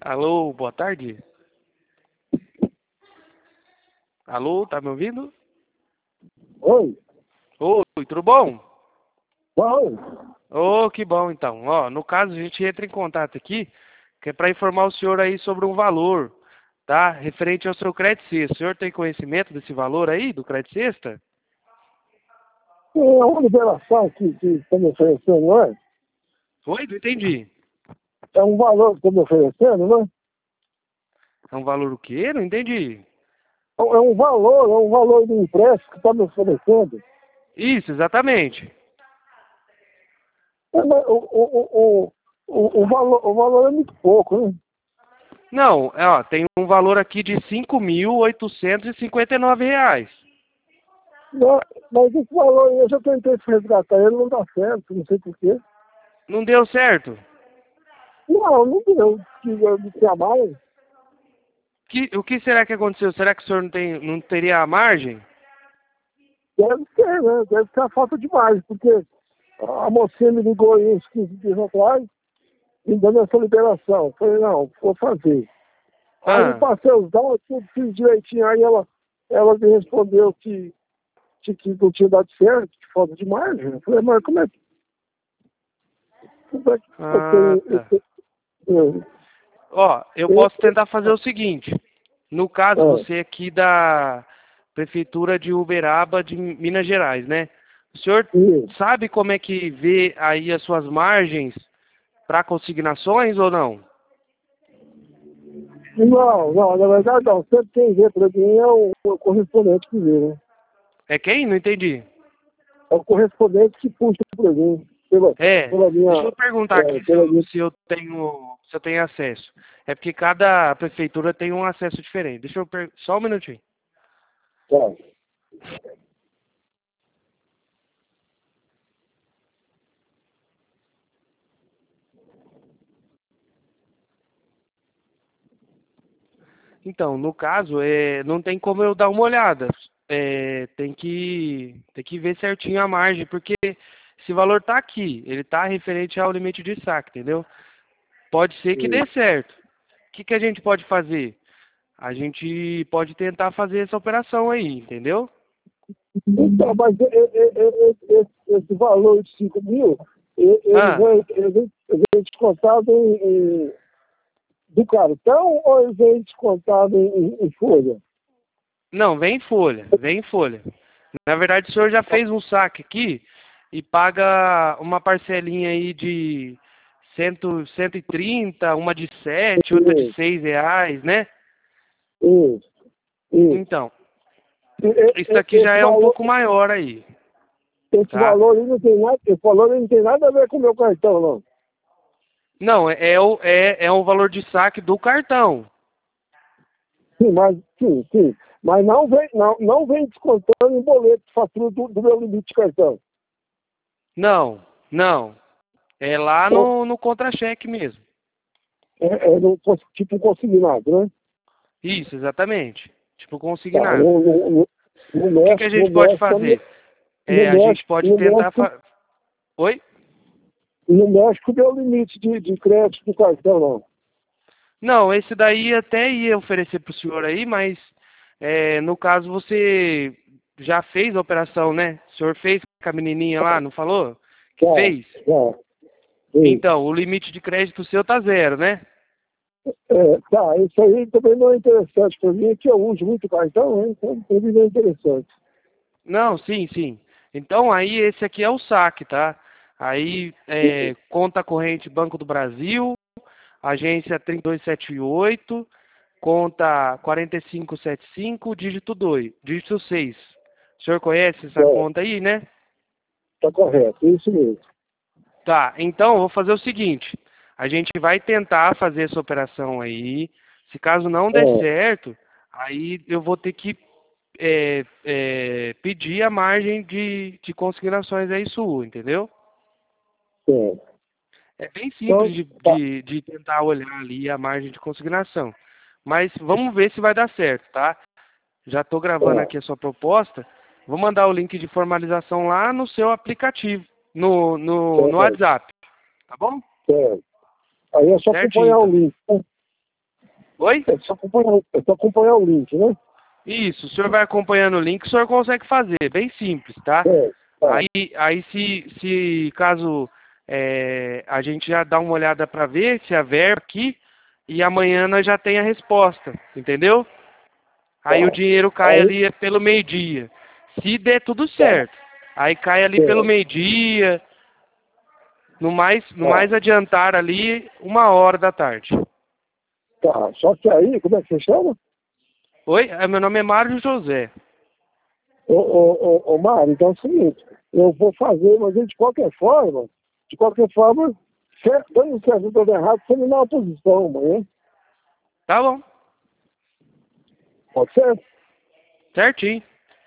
Alô, boa tarde. Alô, tá me ouvindo? Oi, Oi, tudo bom? bom, Ô, que bom então. Ó, no caso, a gente entra em contato aqui, que é para informar o senhor aí sobre um valor, tá? Referente ao seu crédito sexta. O senhor tem conhecimento desse valor aí, do crédito sexta? é uma liberação que está me oferecendo, não é? Oi, não entendi. É um valor que está me oferecendo, não é? É um valor o quê? Não entendi. É um valor do empréstimo que está me oferecendo. Isso, exatamente. Mas o valor é muito pouco, né? Não, ó, tem um valor aqui de R$ 5.859. Mas esse valor aí, eu já tentei resgatar ele, não dá certo, não sei porquê. Não deu certo? Não deu, de trabalho. O que será que aconteceu? Será que o senhor não teria a margem? Deve ser, né? Deve ser a falta de margem, porque a mocinha me ligou aí uns 15 dias atrás, me dando essa liberação. Eu falei, não, vou fazer. Aí Ah, passei os dados, tudo fiz direitinho, aí ela me respondeu que não tinha dado certo, que falta de margem. Eu falei, mas como é que eu ah, tenho... tá. Ó, eu posso tentar fazer o seguinte. No caso, você é aqui da Prefeitura de Uberaba, de Minas Gerais, né? O senhor sabe como é que vê aí as suas margens para consignações ou não? não, na verdade não. Sempre quem vê para mim é o correspondente que vê, né? É quem? Não entendi. É o correspondente que puxa para mim, pela, É, pela minha... deixa eu perguntar aqui se pela eu, minha... se eu tenho acesso. É porque cada prefeitura tem um acesso diferente. Só um minutinho. Tá. Então, no caso, não tem como eu dar uma olhada. Tem que ver certinho a margem, porque esse valor está aqui, ele está referente ao limite de saque, entendeu? Pode ser que dê certo. O que a gente pode fazer? A gente pode tentar fazer essa operação aí, entendeu? Então, mas esse valor de 5 mil, ele Ah, vem descontado do cartão ou ele vem descontado em folha? não, vem em folha, vem em folha. Na verdade, o senhor já fez um saque aqui e paga uma parcelinha aí de 130, uma de 7, outra de Isso, R$ 6, né? isso, isso. Então, E- e- isso e- aqui já Esse é um valor, pouco maior aí, esse tá? valor aí não tem nada, esse valor aí não tem nada a ver com o meu cartão, não. Não, é um valor de saque do cartão. Sim. Mas não vem descontando em boleto, fatura do meu limite de cartão. Não, não. É lá Ou no contra-cheque mesmo. tipo consignado, né? Isso, exatamente. Tipo Tá, consignado. no O que a México, gente pode fazer? A gente pode no tentar... México, Oi? no México deu limite de crédito do cartão, não. Não, esse daí até ia oferecer para o senhor aí, mas no caso você já fez a operação, né? O senhor fez com a menininha lá, não falou? Que Tá, fez? tá, sim. Então, o limite de crédito seu tá 0, né? Tá, isso aí também não é interessante para mim, que eu uso muito cartão, né? Então para mim não é interessante. Não, sim, sim. Então aí esse aqui é o saque, tá? Aí conta corrente Banco do Brasil, agência 3278, conta 4575, dígito 2, dígito 6. O senhor conhece essa conta aí, né? Tá correto, é isso mesmo. Tá, então eu vou fazer o seguinte. A gente vai tentar fazer essa operação aí. Se caso não der É, certo, aí eu vou ter que pedir a margem de consignações aí sua, entendeu? é. É bem simples Então, tá, de tentar olhar ali a margem de consignação. Mas vamos ver se vai dar certo, tá? Já estou gravando tá, aqui a sua proposta. Vou mandar o link de formalização lá no seu aplicativo, no certo, WhatsApp, tá bom? certo. Aí é só acompanhar Certinho, o então. link, né? Oi? É só acompanhar o link, né? Isso, o senhor vai acompanhando o link, o senhor consegue fazer, bem simples, tá? É, tá. Aí se caso a gente já dá uma olhada para ver se a verba aqui e amanhã nós já tem a resposta, entendeu? Aí o Tá. dinheiro cai Aí, ali pelo meio-dia. Se der tudo tá. certo, aí cai ali pelo É, meio-dia, no tá. mais adiantar ali 1 hora da tarde. Tá. Só que aí, como é que você chama? Oi, meu nome é Mário José. Ô, Mário, então é o seguinte, eu vou fazer, mas de qualquer forma, dando certo ou dando errado, você me dá uma posição amanhã. Tá bom, Pode ser? certinho.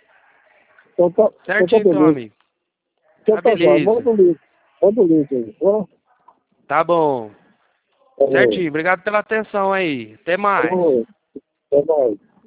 Então tá Certinho então, beleza. amigo. Então Tá tá já, beleza. manda o link. Manda o link aí. Tá bom. Falou. Certinho. Obrigado pela atenção aí. Até mais. Falou. Até mais.